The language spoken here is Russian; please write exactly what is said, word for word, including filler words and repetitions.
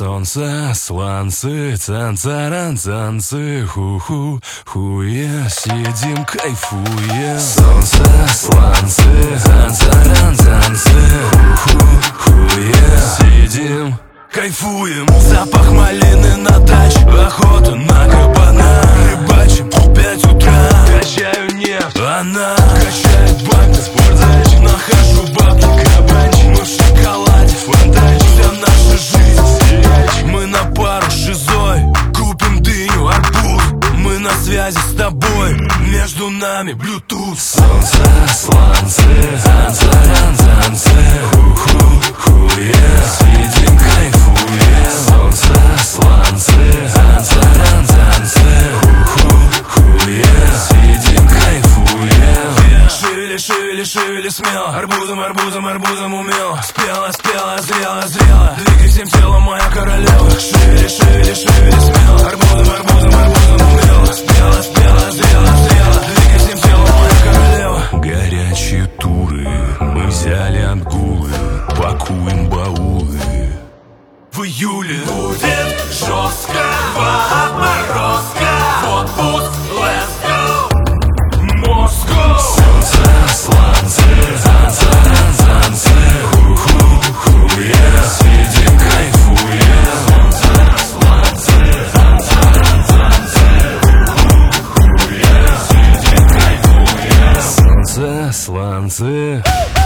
Солнце, сланцы, цан-царан, танцы, ху-ху, хуе, сидим, кайфуем. Солнце, сланцы, цан-царан, танцы, ху-ху, хуе, сидим, кайфуем. Запах малины на даче, охота на кабана. Рыбачим в пять утра, качаю нефть, она качает банк. В спортзале нахожу бабки, кабанчик. Мы в шоколаде, фонтанчик, вся наша жизнь сиречь. Мы на пару с шизой, купим дыню, арбуз. Мы на связи с тобой, между нами блютуз. Солнце, сланцы, цан-царан, танцы, ху-ху, хуе, сидим, кайфуем. Солнце, сланцы, цан-царан, танцы, ху-ху, хуе, сидим, кайфуем. Шевели, шевели, шевели смело, арбузом, арбузом, арбузом умело. Спела, спела, зрела, зрела, двигай всем телом, моя королева. Шевели, шевели, шевели смело, арбузом, арбузом, арбузом умело. Спела, спела, зрела, зрела, двигай всем телом, моя королева. Горячие туры, мы взяли отгулы, пакуем баулы. В июле будет жестко, отморозка, в отпуск, let's go, Москва. Солнце, сланцы, цан-царан, танцы, ху-ху, хуе, сидим, кайфуем. Солнце, сланцы, цан-царан, танцы, ху-ху, хуе, сидим, кайфуем. Солнце, сланцы.